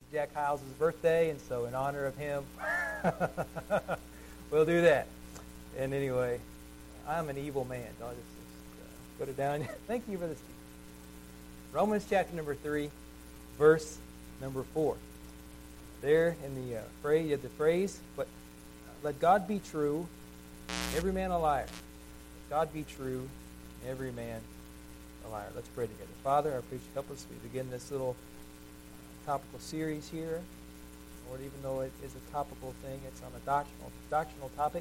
Jack Hiles' birthday, and so in honor of him, we'll do that. And anyway, I'm an evil man. I'll just put it down. Thank you for this. Romans chapter number 3, verse number 4. There in the phrase, but let God be true, every man a liar. Let God be true, every man a liar. Let's pray together. Father, I appreciate you help us. We begin this little topical series here. Lord, even though it is a topical thing, it's on a doctrinal topic.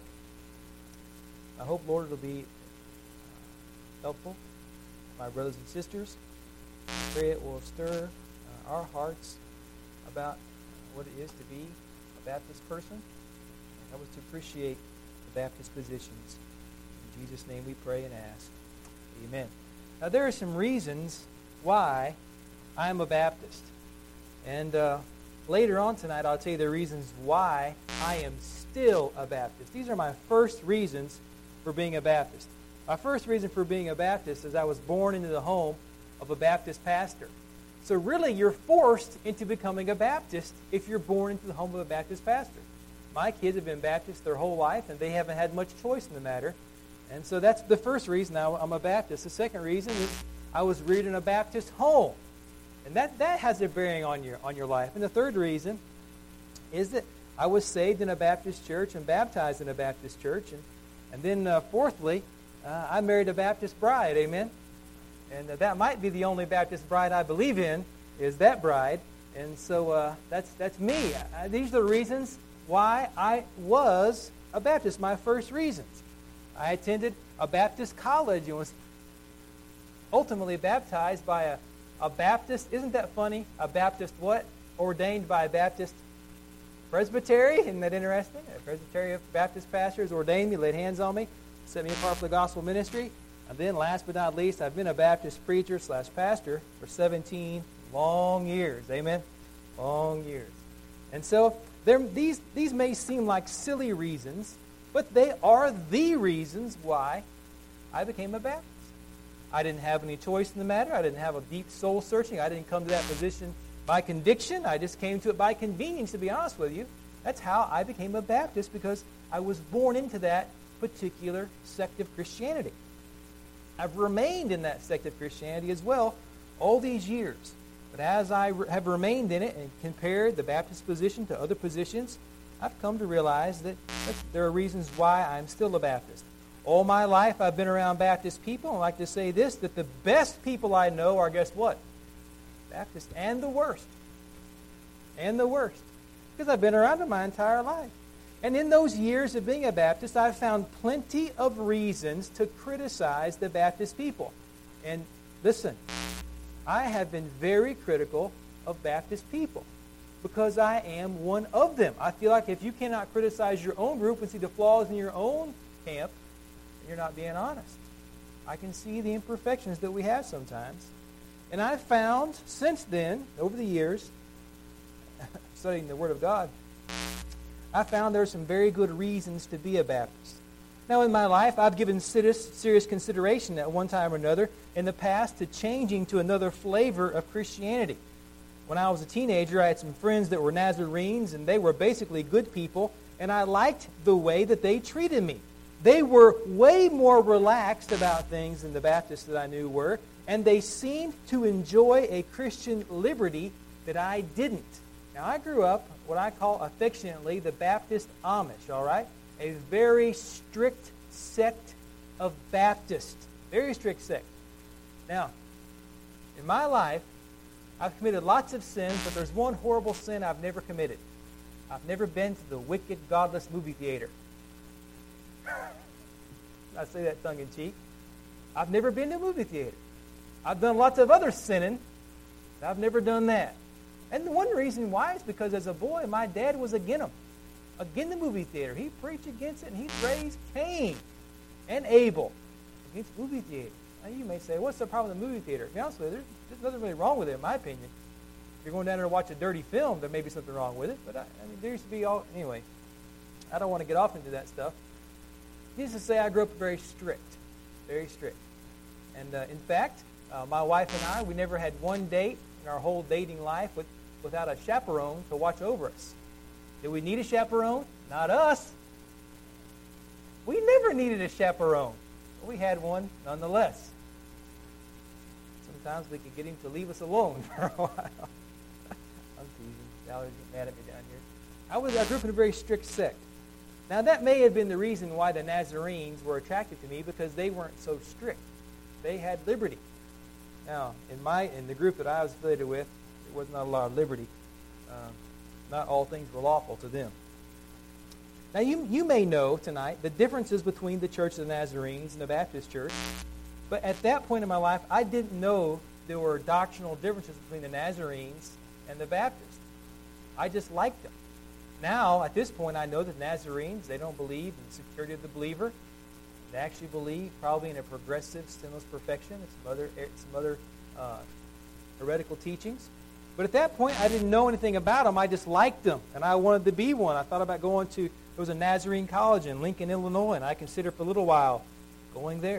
I hope, Lord, it'll be helpful to my brothers and sisters. I pray it will stir our hearts about what it is to be a Baptist person. And help us to appreciate the Baptist positions. In Jesus' name we pray and ask. Amen. Now, there are some reasons why I'm a Baptist. And later on tonight, I'll tell you the reasons why I am still a Baptist. These are my first reasons for being a Baptist. My first reason for being a Baptist is I was born into the home of a Baptist pastor. So really, you're forced into becoming a Baptist if you're born into the home of a Baptist pastor. My kids have been Baptists their whole life, and they haven't had much choice in the matter. And so that's the first reason I'm a Baptist. The second reason is I was reared in a Baptist home. And that has a bearing on your life. And the third reason is that I was saved in a Baptist church and baptized in a Baptist church. And then fourthly, I married a Baptist bride, amen? And that might be the only Baptist bride I believe in, is that bride. And so that's me. These are the reasons why I was a Baptist, my first reasons. I attended a Baptist college and was ultimately baptized by a Baptist, isn't that funny? A Baptist what? Ordained by a Baptist presbytery. Isn't that interesting? A presbytery of Baptist pastors ordained me, laid hands on me, set me apart for the gospel ministry. And then last but not least, I've been a Baptist preacher / pastor for 17 long years. Amen? Long years. And so these may seem like silly reasons, but they are the reasons why I became a Baptist. I didn't have any choice in the matter. I didn't have a deep soul searching. I didn't come to that position by conviction. I just came to it by convenience, to be honest with you. That's how I became a Baptist, because I was born into that particular sect of Christianity. I've remained in that sect of Christianity as well all these years. But as I have remained in it and compared the Baptist position to other positions, I've come to realize that there are reasons why I'm still a Baptist. All my life I've been around Baptist people. I like to say this, that the best people I know are, guess what? Baptist, and the worst. And the worst. Because I've been around them my entire life. And in those years of being a Baptist, I've found plenty of reasons to criticize the Baptist people. And listen, I have been very critical of Baptist people because I am one of them. I feel like if you cannot criticize your own group and see the flaws in your own camp, you're not being honest. I can see the imperfections that we have sometimes. And I've found since then, over the years, studying the Word of God, I found there are some very good reasons to be a Baptist. Now, in my life, I've given serious consideration at one time or another in the past to changing to another flavor of Christianity. When I was a teenager, I had some friends that were Nazarenes, and they were basically good people, and I liked the way that they treated me. They were way more relaxed about things than the Baptists that I knew were, and they seemed to enjoy a Christian liberty that I didn't. Now, I grew up what I call affectionately the Baptist Amish, all right? A very strict sect of Baptists. Very strict sect. Now, in my life, I've committed lots of sins, but there's one horrible sin I've never committed. I've never been to the wicked, godless movie theater. I say that tongue-in-cheek. I've never been to a movie theater. I've done lots of other sinning, but I've never done that. And the one reason why is because as a boy, my dad was against them. Against the movie theater. He preached against it, and he raised Cain and Abel against movie theater. Now you may say, what's the problem with the movie theater? To be honest with you, there's nothing really wrong with it, in my opinion. If you're going down there to watch a dirty film, there may be something wrong with it. But I mean, there used to be anyway, I don't want to get off into that stuff. Needless to say, I grew up very strict. Very strict. And in fact, my wife and I, we never had one date in our whole dating life without a chaperone to watch over us. Did we need a chaperone? Not us. We never needed a chaperone. But we had one nonetheless. Sometimes we could get him to leave us alone for a while. I'm teasing. Valerie's getting mad at me down here. I grew up in a very strict sect. Now, that may have been the reason why the Nazarenes were attracted to me, because they weren't so strict. They had liberty. Now, in the group that I was affiliated with, there was not a lot of liberty. Not all things were lawful to them. Now, you may know tonight the differences between the Church of the Nazarenes and the Baptist Church, but at that point in my life, I didn't know there were doctrinal differences between the Nazarenes and the Baptists. I just liked them. Now, at this point, I know that Nazarenes, they don't believe in the security of the believer. They actually believe probably in a progressive, sinless perfection and some other heretical teachings. But at that point, I didn't know anything about them. I just liked them, and I wanted to be one. I thought about going to, there was a Nazarene college in Lincoln, Illinois, and I considered for a little while going there.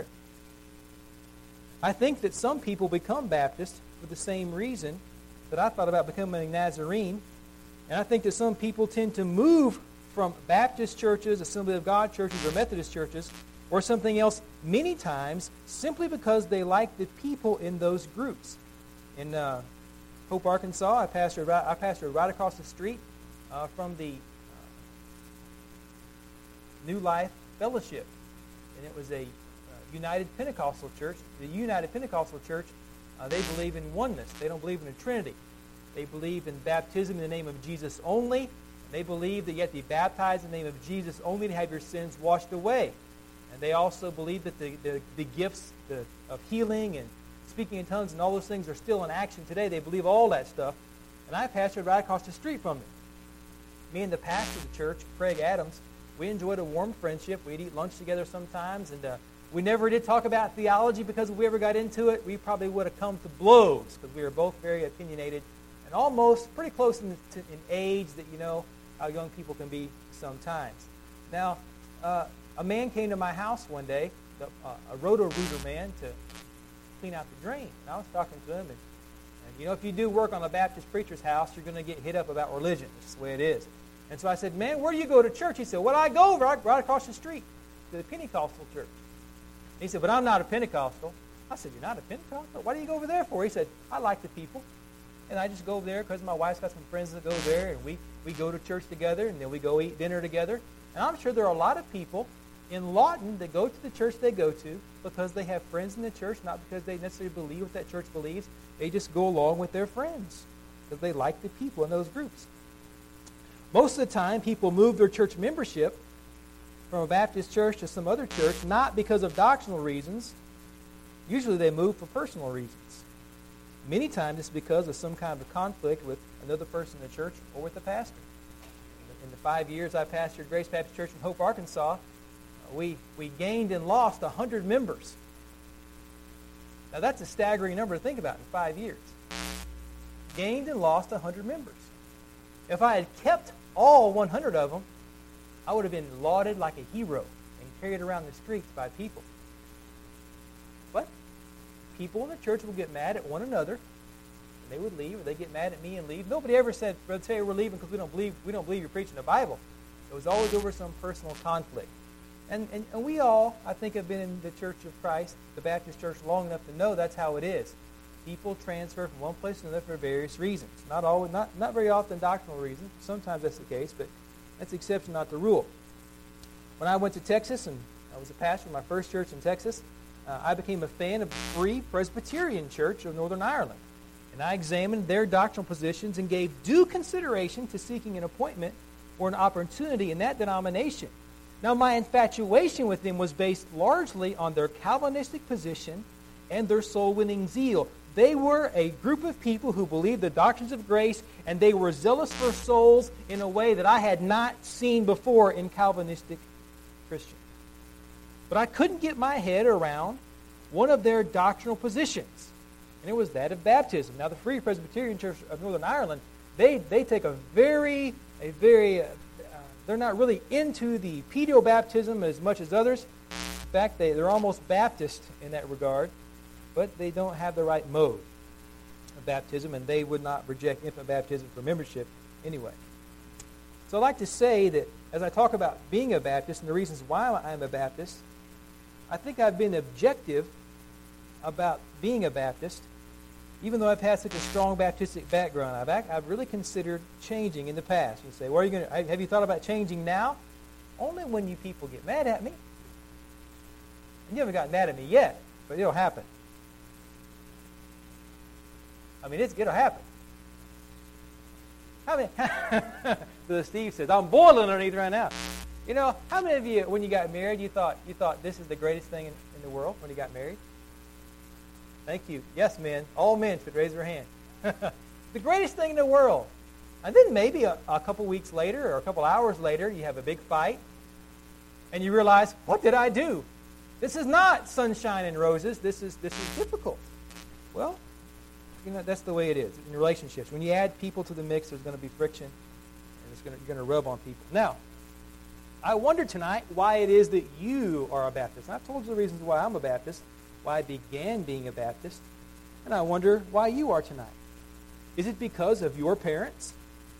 I think that some people become Baptists for the same reason that I thought about becoming a Nazarene. And I think that some people tend to move from Baptist churches, Assembly of God churches, or Methodist churches, or something else many times simply because they like the people in those groups. In Hope, Arkansas, I pastored right across the street from the New Life Fellowship. And it was a United Pentecostal church. The United Pentecostal church, they believe in oneness. They don't believe in a Trinity. They believe in baptism in the name of Jesus only. They believe that you have to be baptized in the name of Jesus only to have your sins washed away. And they also believe that the gifts of healing and speaking in tongues and all those things are still in action today. They believe all that stuff. And I pastored right across the street from them. Me and the pastor of the church, Craig Adams, we enjoyed a warm friendship. We'd eat lunch together sometimes, and we never did talk about theology, because if we ever got into it, we probably would have come to blows, because we were both very opinionated and almost pretty close in age that you know how young people can be sometimes. Now, a man came to my house one day, a roto-rooter man, to clean out the drain. And I was talking to him, and you know, if you do work on a Baptist preacher's house, you're going to get hit up about religion. That's the way it is. And so I said, man, where do you go to church? He said, well, I go right across the street to the Pentecostal church. He said, but I'm not a Pentecostal. I said, you're not a Pentecostal? Why do you go over there for? He said, I like the people. And I just go over there because my wife's got some friends that go there, and we go to church together, and then we go eat dinner together. And I'm sure there are a lot of people in Lawton that go to the church they go to because they have friends in the church, not because they necessarily believe what that church believes. They just go along with their friends because they like the people in those groups. Most of the time, people move their church membership from a Baptist church to some other church, not because of doctrinal reasons. Usually they move for personal reasons. Many times it's because of some kind of conflict with another person in the church or with the pastor. In the 5 years I pastored Grace Baptist Church in Hope, Arkansas, we gained and lost 100 members. Now that's a staggering number to think about in 5 years. Gained and lost 100 members. If I had kept all 100 of them, I would have been lauded like a hero and carried around the streets by people. But people in the church will get mad at one another, and they would leave, or they get mad at me and leave. Nobody ever said, Brother Terry, we're leaving because we don't believe you're preaching the Bible. It was always over some personal conflict. And we all, I think, have been in the Church of Christ, the Baptist Church, long enough to know that's how it is. People transfer from one place to another for various reasons. Not very often doctrinal reasons. Sometimes that's the case, but that's the exception, not the rule. When I went to Texas, and I was a pastor in my first church in Texas, I became a fan of the Free Presbyterian Church of Northern Ireland. And I examined their doctrinal positions and gave due consideration to seeking an appointment or an opportunity in that denomination. Now, my infatuation with them was based largely on their Calvinistic position and their soul-winning zeal. They were a group of people who believed the doctrines of grace, and they were zealous for souls in a way that I had not seen before in Calvinistic Christians. But I couldn't get my head around one of their doctrinal positions, and it was that of baptism. Now, the Free Presbyterian Church of Northern Ireland, they take a very they're not really into the pedal baptism as much as others. In fact, they're almost Baptist in that regard, but they don't have the right mode of baptism, and they would not reject infant baptism for membership anyway. So I'd like to say that as I talk about being a Baptist and the reasons why I'm a Baptist, I think I've been objective about being a Baptist, even though I've had such a strong Baptistic background. I've really considered changing in the past. You say, "Well, have you thought about changing now?" Only when you people get mad at me. And you haven't gotten mad at me yet, but it'll happen. I mean, it'll happen. How many? So Steve says, "I'm boiling underneath right now." You know, how many of you, when you got married, you thought this is the greatest thing in the world when you got married? Thank you. Yes, men. All men should raise their hand. The greatest thing in the world. And then maybe a couple weeks later or a couple hours later, you have a big fight, and you realize, what did I do? This is not sunshine and roses. This is difficult. Well, you know, that's the way it is in relationships. When you add people to the mix, there's going to be friction, and you're going to rub on people. Now, I wonder tonight why it is that you are a Baptist. And I've told you the reasons why I'm a Baptist, why I began being a Baptist, and I wonder why you are tonight. Is it because of your parents?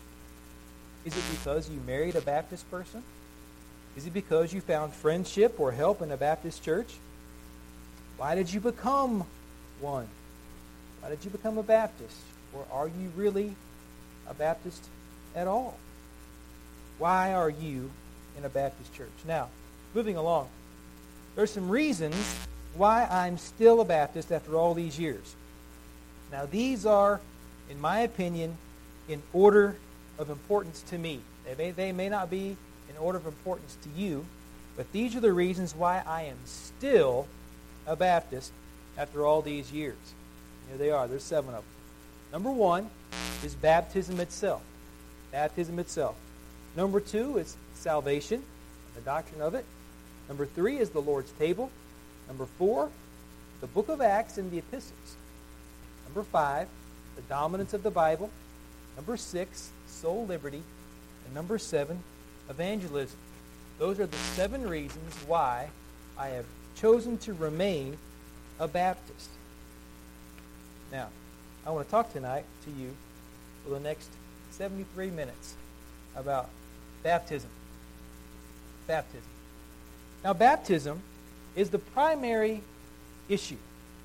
Is it because you married a Baptist person? Is it because you found friendship or help in a Baptist church? Why did you become one? Why did you become a Baptist? Or are you really a Baptist at all? Why are you in a Baptist church? Now, moving along, there's some reasons why I'm still a Baptist after all these years. Now, these are, in my opinion, in order of importance to me. They may not be in order of importance to you, but these are the reasons why I am still a Baptist after all these years. Here they are. There's 7 of them. Number 1 is baptism itself. Baptism itself. Number 2 is salvation, the doctrine of it. Number 3 is the Lord's table. Number 4, the book of Acts and the epistles. Number 5, the dominance of the Bible. Number 6, soul liberty. And number 7, evangelism. Those are the 7 reasons why I have chosen to remain a Baptist. Now, I want to talk tonight to you for the next 73 minutes about baptism. Baptism. Now, baptism is the primary issue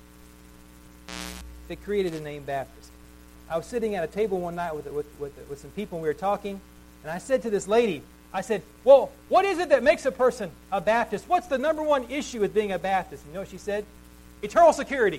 that created the name Baptist. I was sitting at a table one night with some people, and we were talking, and I said to this lady, I said, "Well, what is it that makes a person a Baptist? What's the number one issue with being a Baptist?" And you know what she said? Eternal security.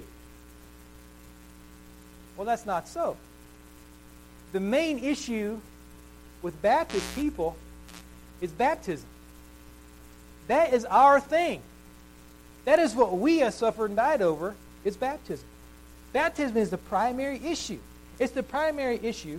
Well, that's not so. The main issue with Baptist people is baptism. That is our thing. That is what we have suffered and died over, is baptism. Baptism is the primary issue. It's the primary issue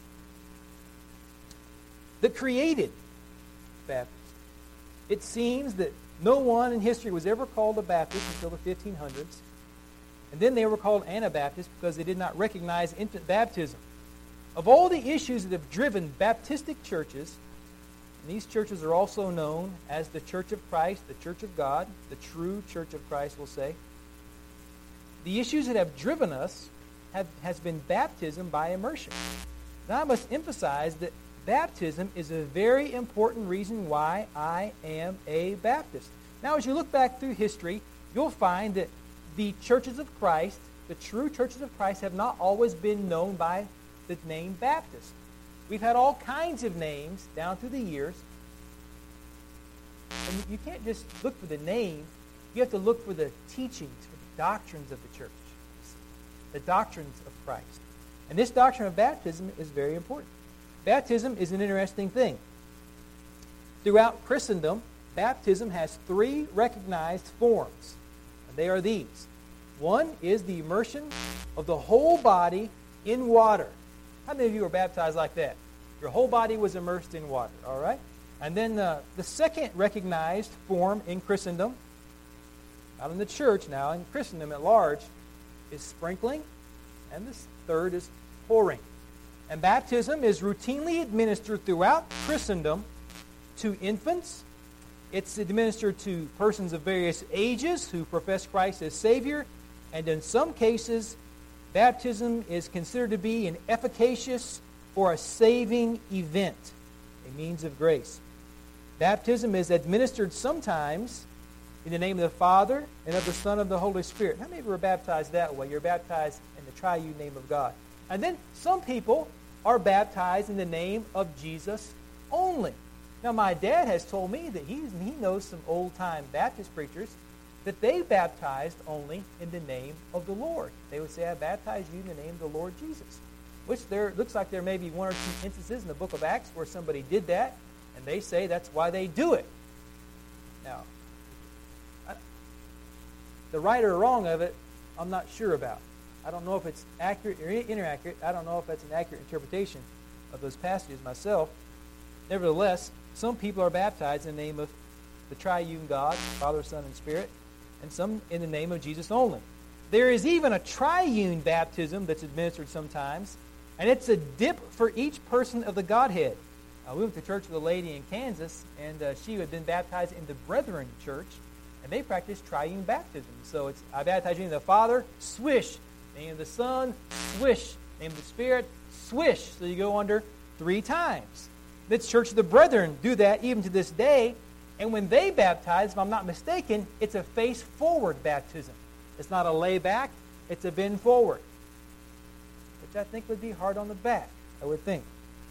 that created Baptist. It seems that no one in history was ever called a Baptist until the 1500s. And then they were called Anabaptists because they did not recognize infant baptism. Of all the issues that have driven Baptistic churches, and these churches are also known as the Church of Christ, the Church of God, the true Church of Christ, we'll say. The issues that have driven us has been baptism by immersion. Now I must emphasize that baptism is a very important reason why I am a Baptist. Now as you look back through history, you'll find that the churches of Christ, the true churches of Christ, have not always been known by the name Baptist. We've had all kinds of names down through the years. And you can't just look for the name. You have to look for the teachings, for the doctrines of the church. The doctrines of Christ. And this doctrine of baptism is very important. Baptism is an interesting thing. Throughout Christendom, baptism has 3 recognized forms. And they are these. One is the immersion of the whole body in water. How many of you were baptized like that? Your whole body was immersed in water, all right? And then the second recognized form in Christendom, not in the church now, in Christendom at large, is sprinkling, and the third is pouring. And baptism is routinely administered throughout Christendom to infants. It's administered to persons of various ages who profess Christ as Savior, and in some cases, baptism is considered to be an efficacious or a saving event, a means of grace. Baptism is administered sometimes in the name of the Father and of the Son and of the Holy Spirit. How many of you are baptized that way? You're baptized in the triune name of God. And then some people are baptized in the name of Jesus only. Now, my dad has told me that he knows some old-time Baptist preachers that they baptized only in the name of the Lord. They would say, I baptize you in the name of the Lord Jesus. Which there looks like there may be one or two instances in the book of Acts where somebody did that, and they say that's why they do it. Now, the right or wrong of it, I'm not sure about. I don't know if it's accurate or inaccurate. I don't know if that's an accurate interpretation of those passages myself. Nevertheless, some people are baptized in the name of the triune God, Father, Son, and Spirit, and some in the name of Jesus only. There is even a triune baptism that's administered sometimes, and it's a dip for each person of the Godhead. We went to church with a lady in Kansas, and she had been baptized in the Brethren Church, and they practice triune baptism. So it's, I baptize you in the Father, swish. Name of the Son, swish. Name of the Spirit, swish. So you go under 3 times. The Church of the Brethren do that even to this day. And when they baptize, if I'm not mistaken, it's a face-forward baptism. It's not a lay back, it's a bend forward. Which I think would be hard on the back, I would think.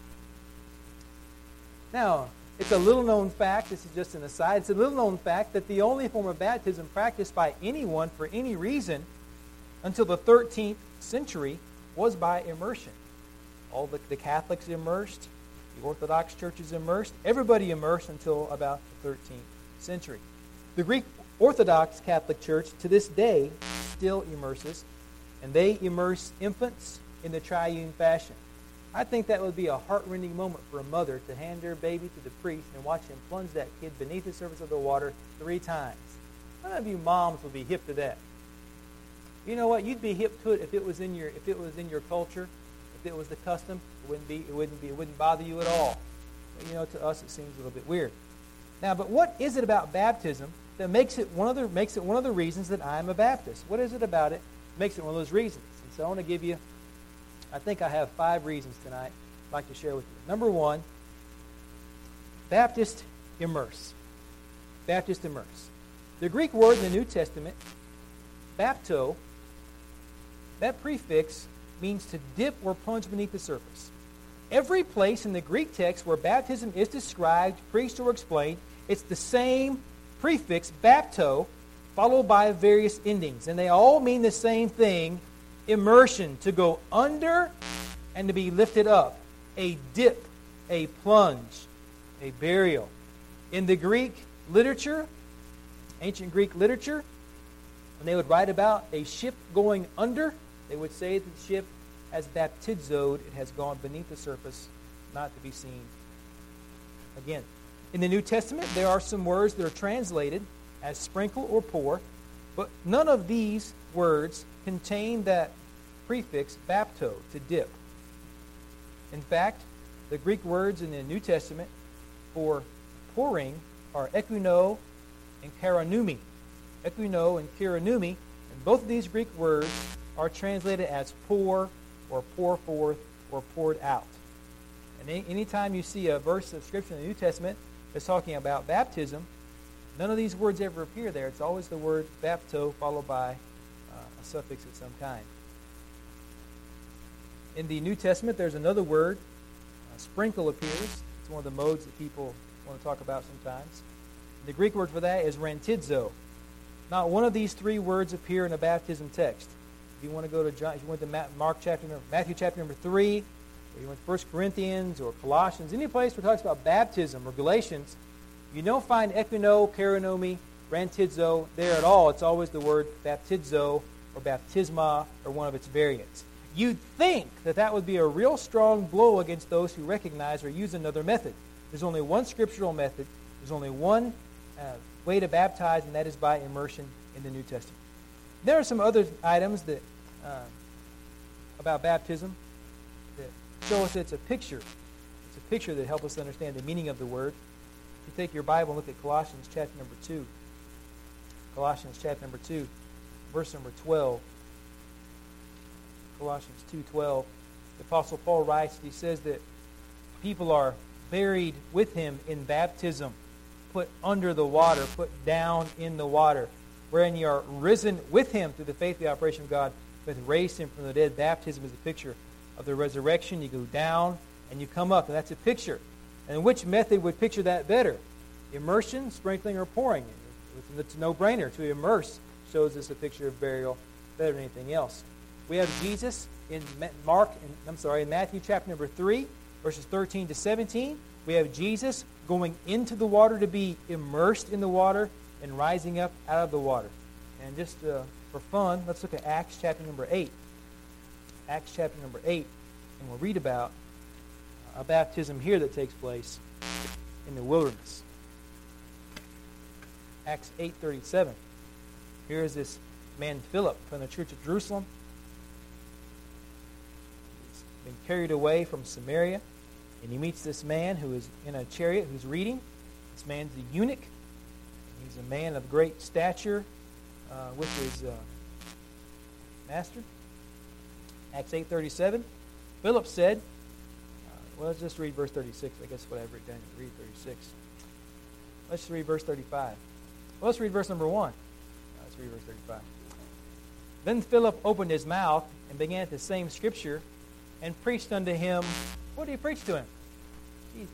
Now, it's a little-known fact, this is just an aside, it's a little-known fact that the only form of baptism practiced by anyone for any reason until the 13th century was by immersion. All the Catholics immersed, the Orthodox churches immersed, everybody immersed until about the 13th century. The Greek Orthodox Catholic Church to this day still immerses, and they immerse infants in the triune fashion. I think that would be a heart-rending moment for a mother to hand her baby to the priest and watch him plunge that kid beneath the surface of the water 3 times. How many of you moms would be hip to that? You know what? You'd be hip to it if it was in your culture, if it was the custom. It wouldn't bother you at all. But, you know, to us it seems a little bit weird. Now, but what is it about baptism that makes it one of the reasons that I'm a Baptist? What is it about it that makes it one of those reasons? And so I want to give you, I think I have 5 reasons tonight I'd like to share with you. Number 1, Baptist immerse. Baptist immerse. The Greek word in the New Testament, bapto, that prefix means to dip or plunge beneath the surface. Every place in the Greek text where baptism is described, preached, or explained, it's the same prefix, bapto, followed by various endings. And they all mean the same thing, immersion, to go under and to be lifted up. A dip, a plunge, a burial. In the Greek literature, ancient Greek literature, when they would write about a ship going under, they would say that the ship has baptizoed, it has gone beneath the surface, not to be seen again. In the New Testament, there are some words that are translated as sprinkle or pour, but none of these words contain that prefix bapto, to dip. In fact, the Greek words in the New Testament for pouring are ekuno and karanumi. Ekuno and karanumi, and both of these Greek words are translated as pour or pour forth or poured out. And anytime you see a verse of Scripture in the New Testament that's talking about baptism, none of these words ever appear there. It's always the word bapto followed by a suffix of some kind. In the New Testament, there's another word, sprinkle appears. It's one of the modes that people want to talk about sometimes. The Greek word for that is rantidzo. Not one of these 3 words appear in a baptism text. If you want to go to John, if you went to Matthew chapter number 3, or you went to 1 Corinthians or Colossians, any place where it talks about baptism or Galatians, you don't find ekuno, karonomi, rantidzo there at all. It's always the word baptizo or baptisma or one of its variants. You'd think that that would be a real strong blow against those who recognize or use another method. There's only one scriptural method. There's only one way to baptize, and that is by immersion in the New Testament. There are some other items that about baptism that show us that it's a picture. It's a picture that helps us understand the meaning of the word. If you take your Bible and look at Colossians chapter number 2. Colossians chapter number 2, verse number 12. Colossians 2:12. The Apostle Paul writes, he says that people are buried with him in baptism, put under the water, put down in the water, wherein you are risen with him through the faith of the operation of God, who hath raised him from the dead. Baptism is a picture of the resurrection. You go down and you come up, and that's a picture. And which method would picture that better? Immersion, sprinkling, or pouring? It's a no-brainer. To immerse shows us a picture of burial better than anything else. We have Jesus in Matthew chapter number 3, verses 13 to 17. We have Jesus going into the water to be immersed in the water and rising up out of the water. And just for fun, let's look at Acts chapter number 8. Acts chapter number 8, and we'll read about a baptism here that takes place in the wilderness. Acts 8:37. Here is this man Philip from the church of Jerusalem. He's been carried away from Samaria, and he meets this man who is in a chariot who's reading. This man's a eunuch. He's a man of great stature with his master. Acts 8:37. Philip said, well, let's just read verse 36. I guess what I've written down is read 36. Let's read verse 35. Well, let's read verse number 1. Let's read verse 35. Then Philip opened his mouth and began at the same scripture and preached unto him. What did he preach to him? Jesus.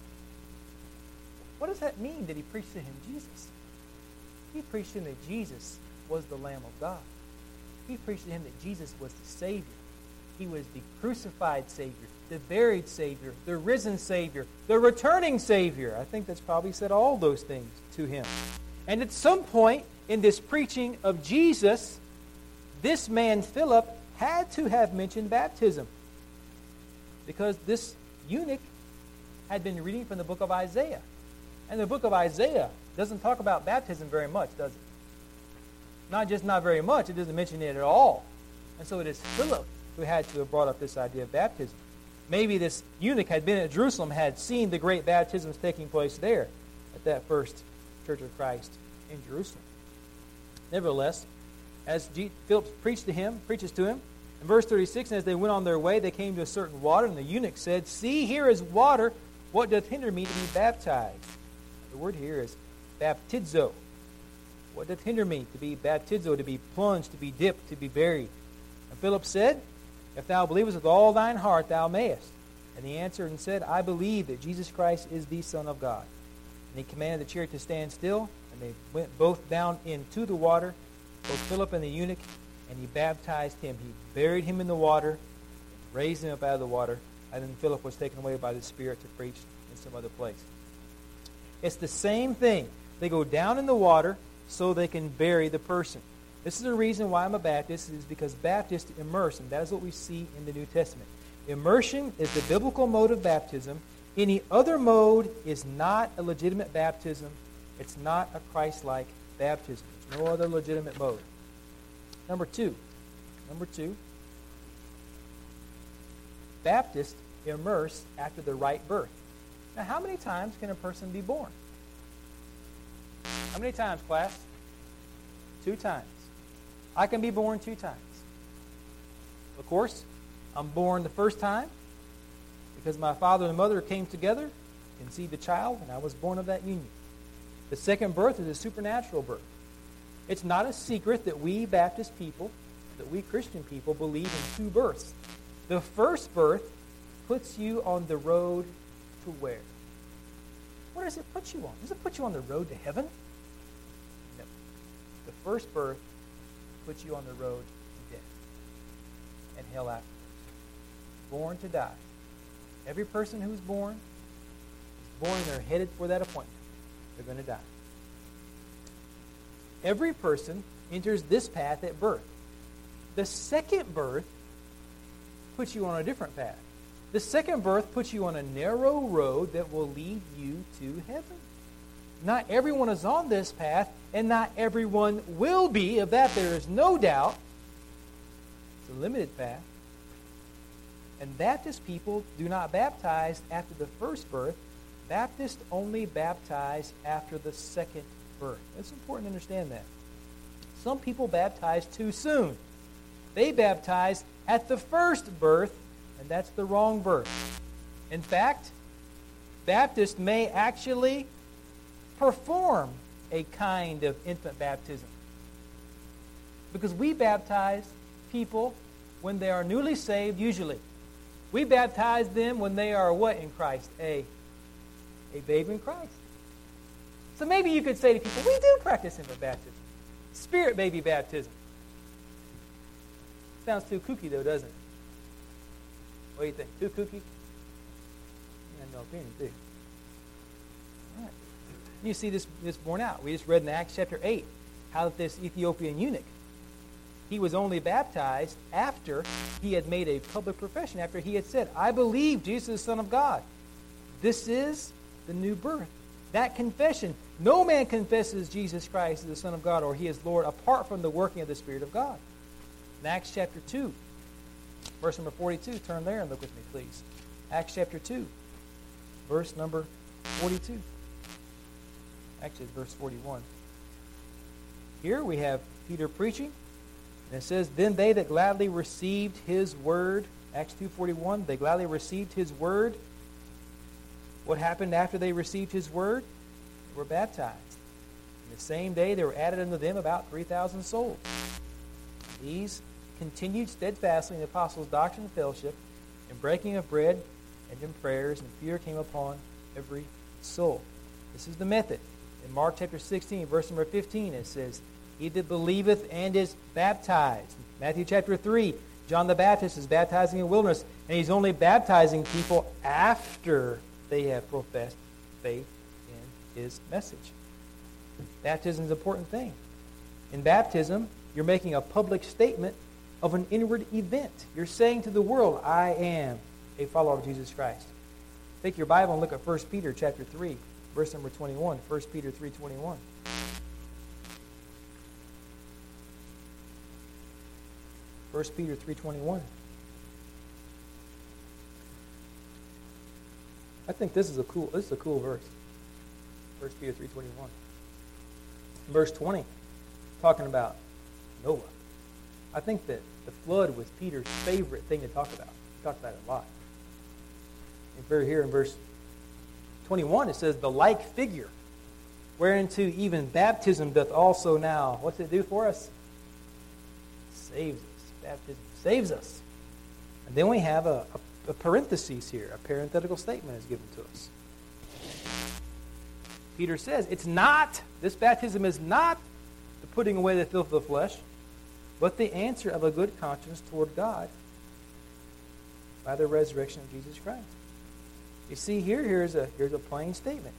What does that mean that he preached to him Jesus? He preached to him that Jesus was the Lamb of God. He preached to him that Jesus was the Savior. He was the crucified Savior, the buried Savior, the risen Savior, the returning Savior. I think that's probably said all those things to him. And at some point in this preaching of Jesus, this man Philip had to have mentioned baptism, because this eunuch had been reading from the book of Isaiah. And the book of Isaiah doesn't talk about baptism very much, does it? Not just not very much, it doesn't mention it at all. And so it is Philip who had to have brought up this idea of baptism. Maybe this eunuch had been at Jerusalem, had seen the great baptisms taking place there at that first Church of Christ in Jerusalem. Nevertheless, as Philip preaches to him, in verse 36, and as they went on their way, they came to a certain water, and the eunuch said, See, here is water. What doth hinder me to be baptized? The word here is baptizo. What doth hinder me to be baptizo, to be plunged, to be dipped, to be buried? And Philip said, If thou believest with all thine heart, thou mayest. And he answered and said, I believe that Jesus Christ is the Son of God. And he commanded the chariot to stand still, and they went both down into the water, both Philip and the eunuch, and he baptized him. He buried him in the water, raised him up out of the water, and then Philip was taken away by the Spirit to preach in some other place. It's the same thing. They go down in the water so they can bury the person. This is the reason why I'm a Baptist, is because Baptists immerse, and that is what we see in the New Testament. Immersion is the biblical mode of baptism. Any other mode is not a legitimate baptism. It's not a Christ-like baptism. There's no other legitimate mode. Number two, Baptists immerse after the right birth. Now, how many times can a person be born? How many times, class? 2 times. I can be born 2 times. Of course, I'm born the first time because my father and mother came together, conceived a child, and I was born of that union. The second birth is a supernatural birth. It's not a secret that we Baptist people, that we Christian people believe in 2 births. The first birth puts you on the road to where? Where does it put you on? Does it put you on the road to heaven? No. The first birth puts you on the road to death and hell afterwards. Born to die. Every person who is born and they're headed for that appointment. They're going to die. Every person enters this path at birth. The second birth puts you on a different path. The second birth puts you on a narrow road that will lead you to heaven. Not everyone is on this path, and not everyone will be. Of that there is no doubt. It's a limited path. And Baptist people do not baptize after the first birth. Baptists only baptize after the second birth. It's important to understand that. Some people baptize too soon. They baptize at the first birth, and that's the wrong birth. In fact, Baptists may actually perform a kind of infant baptism, because we baptize people when they are newly saved, usually. We baptize them when they are what in Christ? A babe in Christ. So maybe you could say to people, we do practice infant baptism. Spirit baby baptism. Sounds too kooky though, doesn't it? What do you think? Too kooky? You have no opinion, do you? All right. You see this borne out. We just read in Acts chapter 8 how that this Ethiopian eunuch, he was only baptized after he had made a public profession, after he had said, I believe Jesus is the Son of God. This is the new birth. That confession, no man confesses Jesus Christ is the Son of God or he is Lord apart from the working of the Spirit of God. In Acts chapter 2, verse number 42, turn there and look with me, please. Acts chapter 2, verse number 42. Actually, it's verse 41. Here we have Peter preaching. And it says, then they that gladly received his word, Acts 2:41, they gladly received his word. What happened after they received his word? They were baptized. In the same day there were added unto them about 3,000 souls. These continued steadfastly in the apostles' doctrine and fellowship, in breaking of bread and in prayers, and fear came upon every soul. This is the method. In Mark chapter 16, verse number 15, it says, he that believeth and is baptized. Matthew chapter 3, John the Baptist is baptizing in the wilderness, and he's only baptizing people after they have professed faith in his message. Baptism is an important thing. In baptism, you're making a public statement of an inward event. You're saying to the world, I am a follower of Jesus Christ. Take your Bible and look at 1 Peter chapter 3, verse number 21. 1 Peter 3:21. 1 Peter 3:21. I think this is a cool verse. 1 Peter 3:21. Verse 20, talking about Noah. I think that the flood was Peter's favorite thing to talk about. He talked about it a lot. And here in verse 21, it says, the like figure, whereunto even baptism doth also now. What's it do for us? Saves us. Baptism saves us. And then we have a parenthesis here. A parenthetical statement is given to us. Peter says, this baptism is not the putting away the filth of the flesh, but the answer of a good conscience toward God by the resurrection of Jesus Christ. You see here's a plain statement.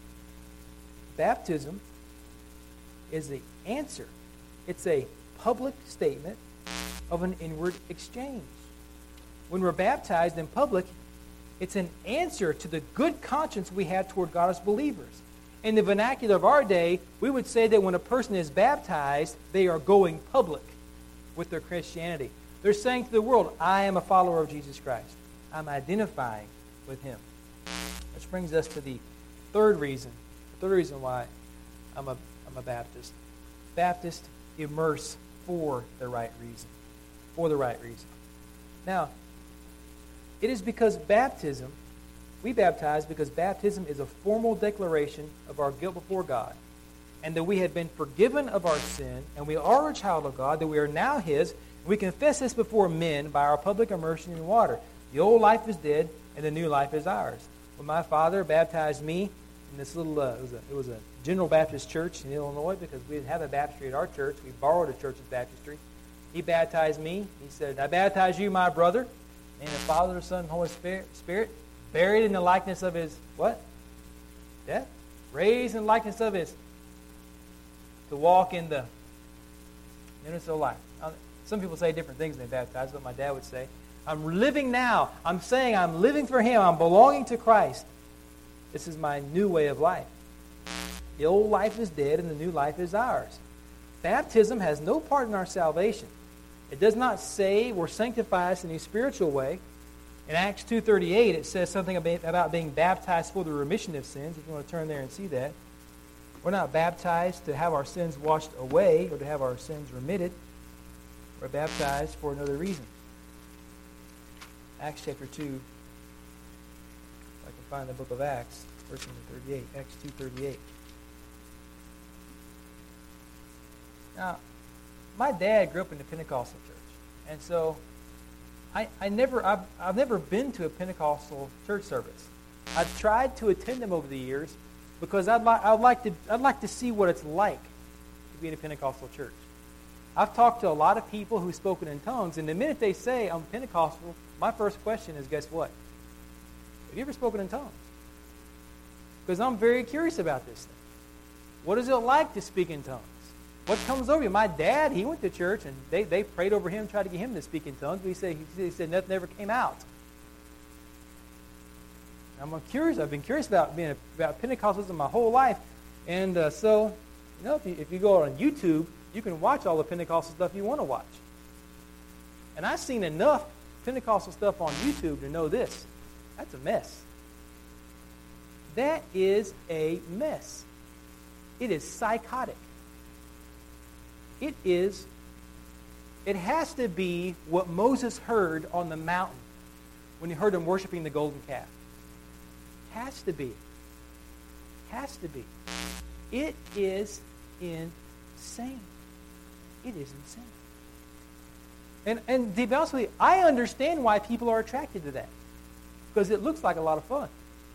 Baptism is the answer. It's a public statement of an inward exchange. When we're baptized in public, it's an answer to the good conscience we have toward God as believers. In the vernacular of our day, we would say that when a person is baptized, they are going public with their Christianity. They're saying to the world, I am a follower of Jesus Christ. I'm identifying with him. Which brings us to the third reason why I'm a Baptist. Baptists immerse for the right reason. For the right reason. Now, it is because we baptize because baptism is a formal declaration of our guilt before God, and that we have been forgiven of our sin, and we are a child of God, that we are now his. We confess this before men by our public immersion in water. The old life is dead, and the new life is ours. When my father baptized me in this little, it was a General Baptist church in Illinois, because we didn't have a baptistry at our church. We borrowed a church's baptistry. He baptized me. He said, I baptize you, my brother, in the Father, the Son, and Holy Spirit, buried in the likeness of his, what? Death. Raised in the likeness of his, to walk in the newness of life. Some people say different things when they baptize, but my dad would say, I'm living now. I'm saying I'm living for him. I'm belonging to Christ. This is my new way of life. The old life is dead and the new life is ours. Baptism has no part in our salvation. It does not save or sanctify us in a spiritual way. In Acts 2:38, it says something about being baptized for the remission of sins. If you want to turn there and see that. We're not baptized to have our sins washed away or to have our sins remitted. We're baptized for another reason. Acts chapter 2. If I can find the book of Acts, verse number 38. Acts 2:38. Now, my dad grew up in the Pentecostal church, and so I've never been to a Pentecostal church service. I've tried to attend them over the years because I'd like to see what it's like to be in a Pentecostal church. I've talked to a lot of people who've spoken in tongues, and the minute they say I'm Pentecostal, my first question is, guess what? Have you ever spoken in tongues? Because I'm very curious about this thing. What is it like to speak in tongues? What comes over you? My dad, he went to church, and they prayed over him, tried to get him to speak in tongues, but he said nothing ever came out. I'm curious. I've been curious about Pentecostalism my whole life, and so if you go on YouTube, you can watch all the Pentecostal stuff you want to watch. And I've seen enough Pentecostal stuff on YouTube to know this: that's a mess. That is a mess. It is psychotic. It has to be what Moses heard on the mountain when he heard him worshiping the golden calf. Has to be. Has to be. It is insane. It is insane. And to be honest with you, I understand why people are attracted to that. Because it looks like a lot of fun.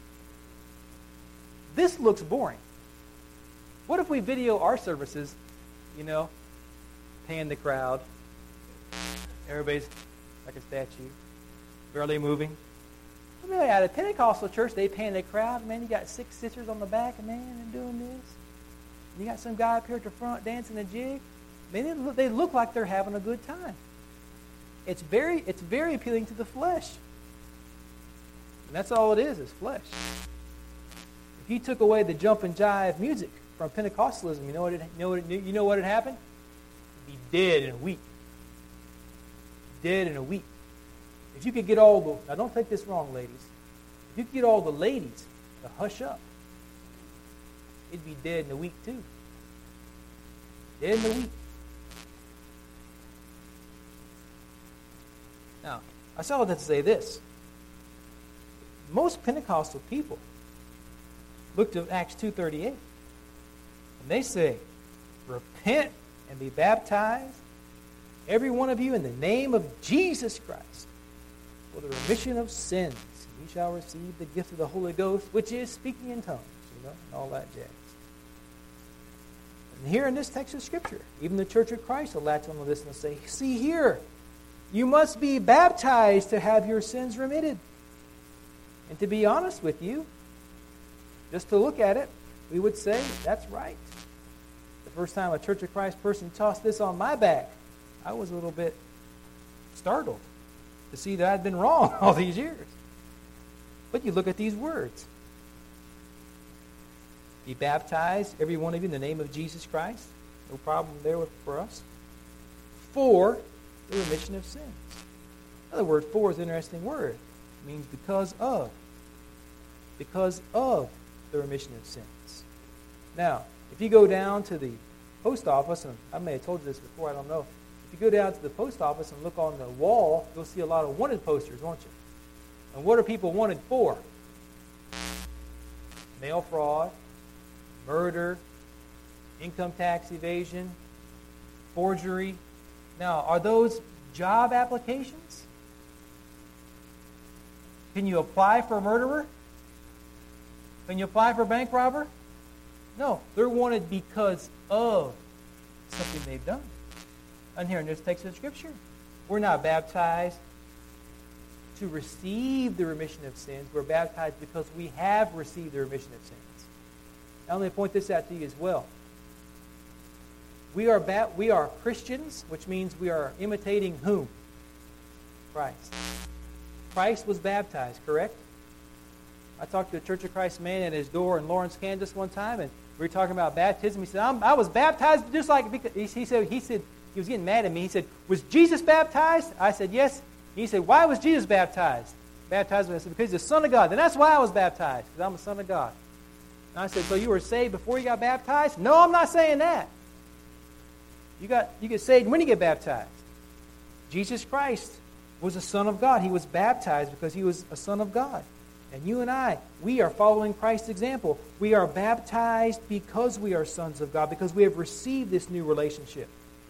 This looks boring. What if we video our services, pan the crowd, everybody's like a statue, barely moving. I mean, at a Pentecostal church, they pan the crowd. Man, you got 6 sisters on the back, and man, they're doing this. And you got some guy up here at the front dancing a jig. Man, they look like they're having a good time. It's very appealing to the flesh. And that's all it is flesh. If you took away the jump and jive music from Pentecostalism, you know what had happened? You'd be dead in a week. Dead in a week. If you could get now don't take this wrong, ladies. If you could get all the ladies to hush up, it'd be dead in a week too. Dead in a week. Now, I saw that to say this. Most Pentecostal people look to Acts 2:38, and they say, repent and be baptized, every one of you, in the name of Jesus Christ, for the remission of sins. You shall receive the gift of the Holy Ghost, which is speaking in tongues, and all that jazz. And here in this text of Scripture, even the Church of Christ will latch on to this and say, see here, you must be baptized to have your sins remitted. And to be honest with you, just to look at it, we would say, that's right. The first time a Church of Christ person tossed this on my back, I was a little bit startled to see that I'd been wrong all these years. But you look at these words. Be baptized, every one of you, in the name of Jesus Christ. No problem there for us. For the remission of sins. Another word, for, is an interesting word. It means because of. Because of the remission of sins. Now, if you go down to the post office, and I may have told you this before, I don't know. If you go down to the post office and look on the wall, you'll see a lot of wanted posters, won't you? And what are people wanted for? Mail fraud, murder, income tax evasion, forgery. Now, are those job applications? Can you apply for a murderer? Can you apply for a bank robber? No, they're wanted because of something they've done. And here in this text of Scripture, we're not baptized to receive the remission of sins. We're baptized because we have received the remission of sins. Now, let me point this out to you as well. We are Christians, which means we are imitating whom? Christ. Christ was baptized, correct? I talked to a Church of Christ man at his door in Lawrence, Kansas one time, and we were talking about baptism. He said, I was baptized just like, he said, he was getting mad at me. He said, was Jesus baptized? I said, yes. He said, why was Jesus baptized? I said, because he's the Son of God. Then that's why I was baptized, because I'm the Son of God. And I said, so you were saved before you got baptized? No, I'm not saying that. You get saved when you get baptized. Jesus Christ was a son of God. He was baptized because he was a son of God. And you and I, we are following Christ's example. We are baptized because we are sons of God, because we have received this new relationship.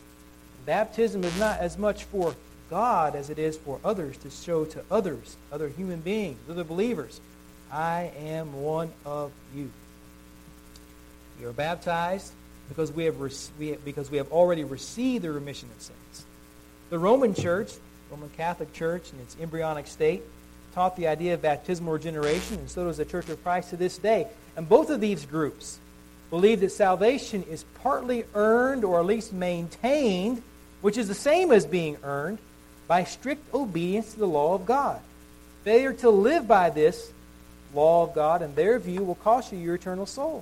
Baptism is not as much for God as it is for others, to show to others, other human beings, other believers, I am one of you. We are baptized because we have already received the remission of sins. The Roman Church, Roman Catholic Church, in its embryonic state, taught the idea of baptismal regeneration, and so does the Church of Christ to this day. And both of these groups believe that salvation is partly earned or at least maintained, which is the same as being earned, by strict obedience to the law of God. Failure to live by this law of God, in their view, will cost you your eternal soul.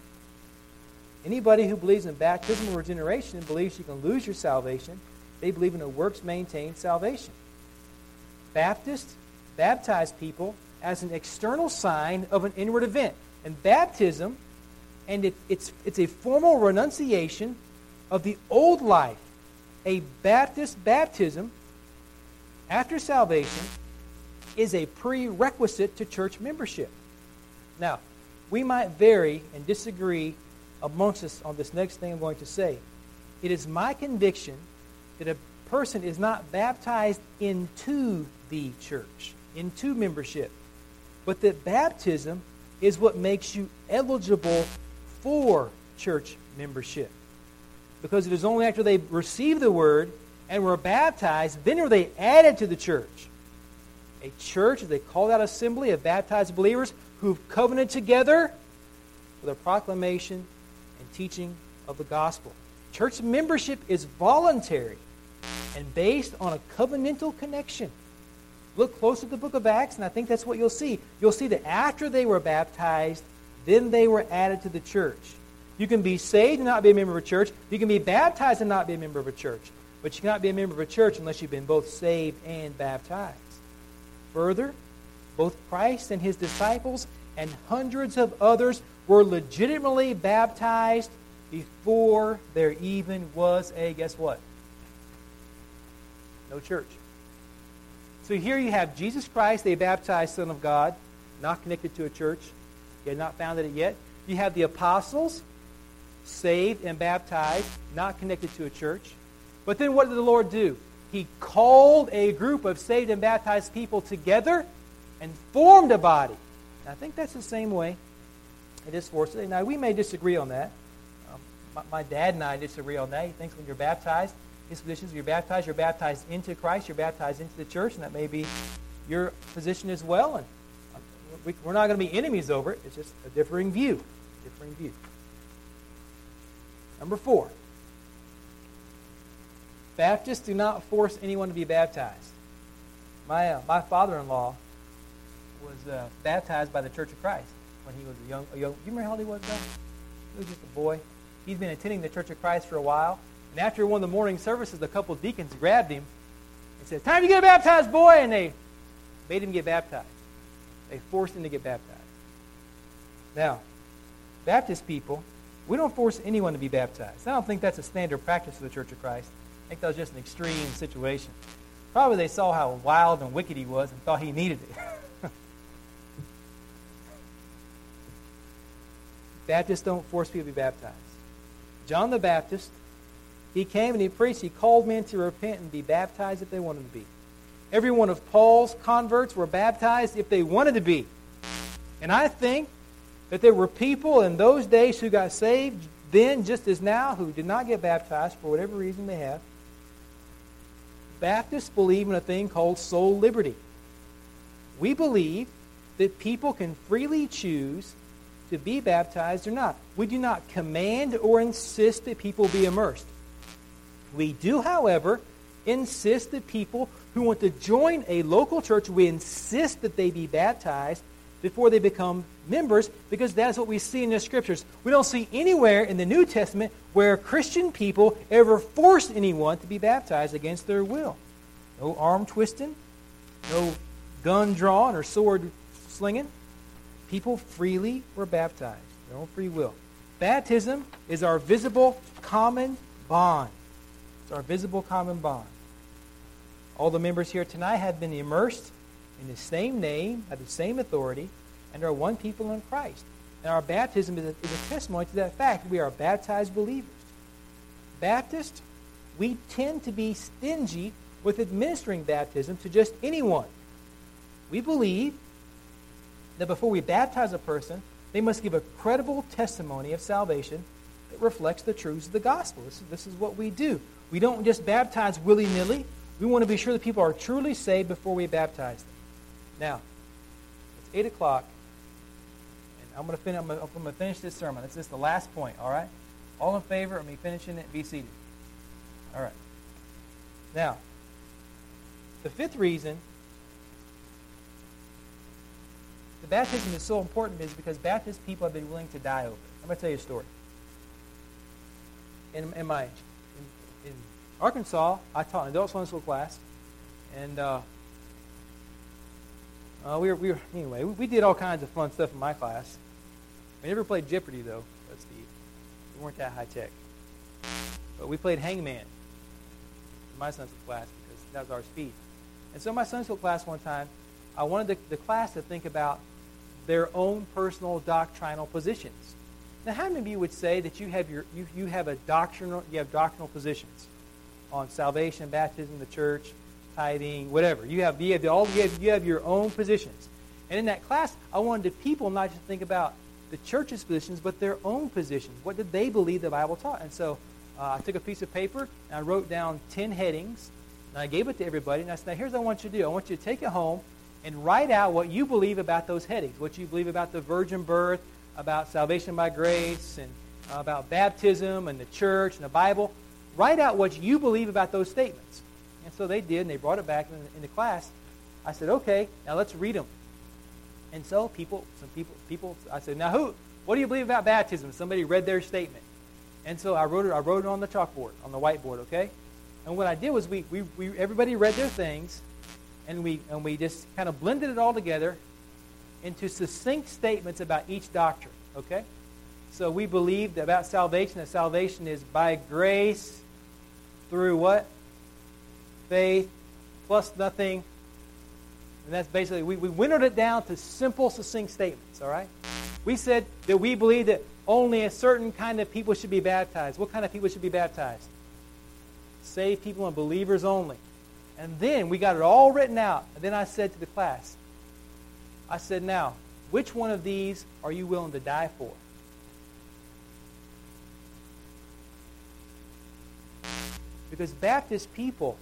Anybody who believes in baptismal regeneration believes you can lose your salvation. They believe in a works-maintained salvation. Baptists baptize people as an external sign of an inward event. And baptism, and it's a formal renunciation of the old life. A Baptist baptism after salvation is a prerequisite to church membership. Now, we might vary and disagree amongst us on this next thing I'm going to say. It is my conviction that a person is not baptized into the church, into membership, but that baptism is what makes you eligible for church membership. Because it is only after they receive the word and were baptized, then are they added to the church. A church is a called out assembly of baptized believers who've covenanted together for the proclamation and teaching of the gospel. Church membership is voluntary and based on a covenantal connection. Look close at the book of Acts, and I think that's what you'll see. You'll see that after they were baptized, then they were added to the church. You can be saved and not be a member of a church. You can be baptized and not be a member of a church. But you cannot be a member of a church unless you've been both saved and baptized. Further, both Christ and his disciples and hundreds of others were legitimately baptized before there even was a, guess what? No church. So here you have Jesus Christ, the baptized Son of God, not connected to a church. He had not founded it yet. You have the apostles, saved and baptized, not connected to a church. But then what did the Lord do? He called a group of saved and baptized people together and formed a body. And I think that's the same way it is for us today. Now, we may disagree on that. My dad and I disagree on that. He thinks when you're baptized, his position is you're baptized into Christ, you're baptized into the church, and that may be your position as well. And we're not going to be enemies over it. It's just a differing view. Number 4. Baptists do not force anyone to be baptized. My father-in-law was baptized by the Church of Christ when he was a young. You remember how old he was then? He was just a boy. He's been attending the Church of Christ for a while. And after one of the morning services, a couple of deacons grabbed him and said, "Time to get baptized, boy!" And they made him get baptized. They forced him to get baptized. Now, Baptist people, we don't force anyone to be baptized. I don't think that's a standard practice of the Church of Christ. I think that was just an extreme situation. Probably they saw how wild and wicked he was and thought he needed it. Baptists don't force people to be baptized. John the Baptist, he came and he preached. He called men to repent and be baptized if they wanted to be. Every one of Paul's converts were baptized if they wanted to be. And I think that there were people in those days who got saved then just as now who did not get baptized for whatever reason they have. Baptists believe in a thing called soul liberty. We believe that people can freely choose to be baptized or not. We do not command or insist that people be immersed. We do, however, insist that people who want to join a local church, we insist that they be baptized before they become members, because that is what we see in the Scriptures. We don't see anywhere in the New Testament where Christian people ever forced anyone to be baptized against their will. No arm twisting, no gun drawn or sword slinging. People freely were baptized, their own free will. Baptism is our visible common bond. It's our visible common bond. All the members here tonight have been immersed in the same name, by the same authority, and are one people in Christ. And our baptism is a testimony to that fact. We are baptized believers. Baptists, we tend to be stingy with administering baptism to just anyone. We believe that before we baptize a person, they must give a credible testimony of salvation that reflects the truths of the gospel. This is what we do. We don't just baptize willy-nilly. We want to be sure that people are truly saved before we baptize them. Now, it's 8 o'clock, and I'm going to finish this sermon. This is the last point, all right? All in favor of me finishing it? Be seated. All right. Now, the fifth reason the baptism is so important is because Baptist people have been willing to die over it. I'm going to tell you a story. In Arkansas, I taught an adult Sunday school class, and we did all kinds of fun stuff in my class. We never played Jeopardy though, Steve. We weren't that high tech, but we played Hangman in my Sunday school class because that was our speed. And so in my Sunday school class one time, I wanted the class to think about their own personal doctrinal positions. Now, how many of you would say that you have doctrinal positions on salvation, baptism, the church, tithing, whatever? You have your own positions. And in that class, I wanted the people not just think about the church's positions, but their own positions. What did they believe the Bible taught? And so I took a piece of paper and I wrote down 10 headings, and I gave it to everybody. And I said, now here's what I want you to do. I want you to take it home and write out what you believe about those headings, what you believe about the virgin birth, about salvation by grace, and about baptism and the church and the Bible. Write out what you believe about those statements. And so they did, and they brought it back in the class. I said, okay, now let's read them. And so some people, I said, now what do you believe about baptism? Somebody read their statement. And so I wrote it on the chalkboard, on the whiteboard, okay? And what I did was we everybody read their things, and we just kind of blended it all together into succinct statements about each doctrine, okay? So we believed about salvation, that salvation is by grace through what? Faith plus nothing. And that's basically, we winnowed it down to simple, succinct statements, all right? We said that we believe that only a certain kind of people should be baptized. What kind of people should be baptized? Saved people and believers only. And then we got it all written out. And then I said to the class, I said, now, which one of these are you willing to die for? Because Baptist people,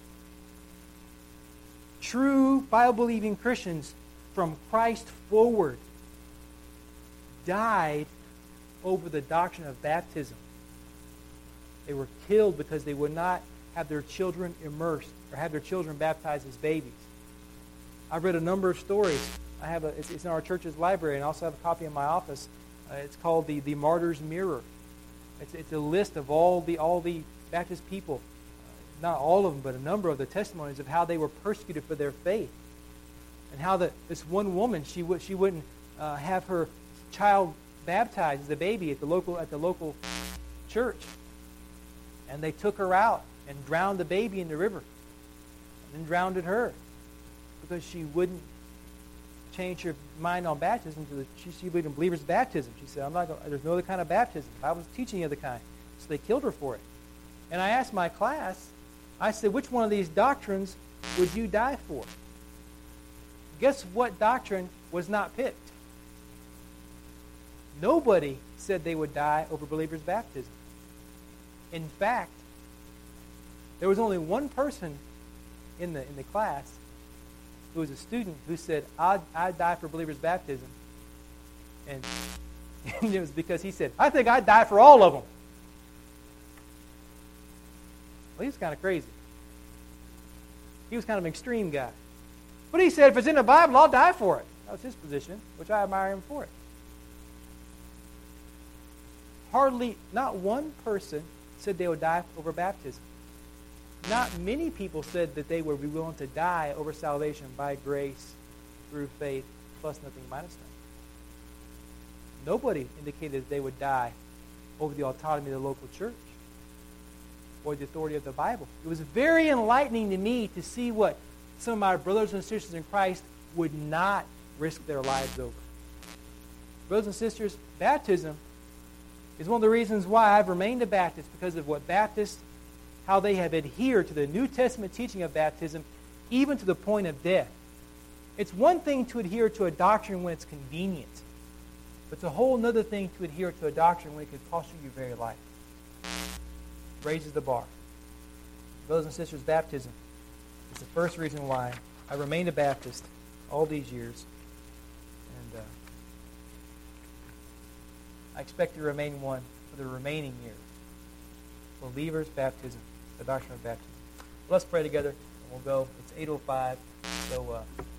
true Bible-believing Christians from Christ forward, died over the doctrine of baptism. They were killed because they would not have their children immersed or have their children baptized as babies. I've read a number of stories. It's in our church's library, and I also have a copy in my office. It's called the Martyr's Mirror. It's a list of all the Baptist people, not all of them, but a number of the testimonies of how they were persecuted for their faith, and how this one woman she wouldn't have her child baptized as a baby at the local church, and they took her out and drowned the baby in the river, and then drowned her because she wouldn't change her mind on baptism. She believed in believer's baptism. She said, there's no other kind of baptism. I was teaching the other kind. So they killed her for it. And I asked my class, I said, which one of these doctrines would you die for? Guess what doctrine was not picked? Nobody said they would die over believer's baptism. In fact, there was only one person in the class who was a student who said, I'd die for believer's baptism. And it was because he said, I think I'd die for all of them. Well, he was kind of crazy. He was kind of an extreme guy. But he said, if it's in the Bible, I'll die for it. That was his position, which I admire him for it. Not one person said they would die over baptism. Not many people said that they would be willing to die over salvation by grace through faith plus nothing minus nothing. Nobody indicated that they would die over the autonomy of the local church. or the authority of the Bible. It was very enlightening to me to see what some of my brothers and sisters in Christ would not risk their lives over. Brothers and sisters, baptism is one of the reasons why I've remained a Baptist, because of what Baptists, how they have adhered to the New Testament teaching of baptism, even to the point of death. It's one thing to adhere to a doctrine when it's convenient, but it's a whole other thing to adhere to a doctrine when it could cost you your very life. It raises the bar. Brothers and sisters, baptism is the first reason why I remained a Baptist all these years. And I expect to remain one for the remaining years. Believers' baptism, the doctrine of baptism. Let's pray together, and we'll go. It's 8:05, so